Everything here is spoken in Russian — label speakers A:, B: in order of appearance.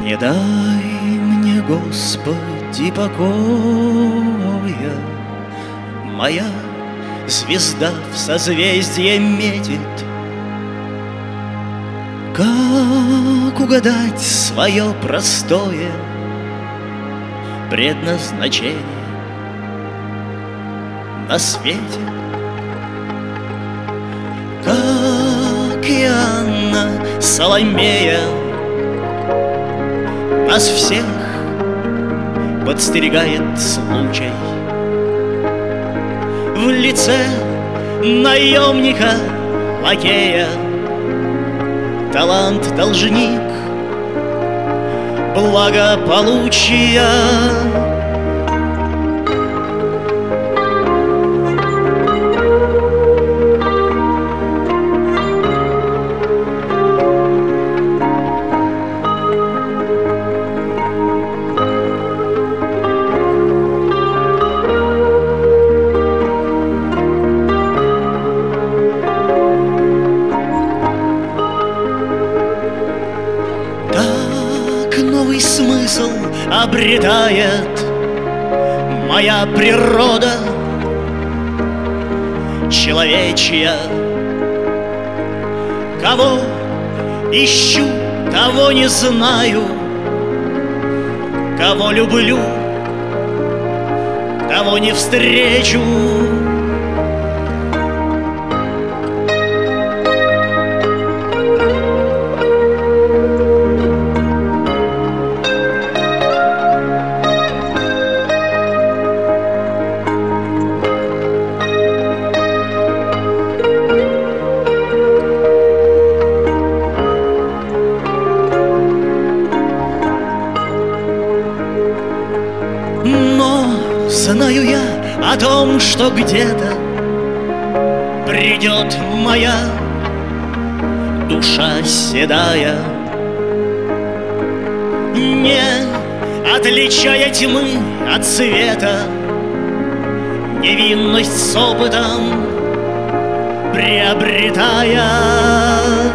A: Не дай мне, Господи, покоя, моя звезда в созвездие метит. Как угадать свое простое предназначение на свете? Как и Анна Соломея, нас всех подстерегает случай в лице наемника, лакея, талант-должник благополучия. Новый смысл обретает моя природа человечья. Кого ищу, того не знаю, кого люблю, того не встречу. Но знаю я о том, что где-то придет моя душа седая, не отличая тьмы от света, невинность с опытом приобретая.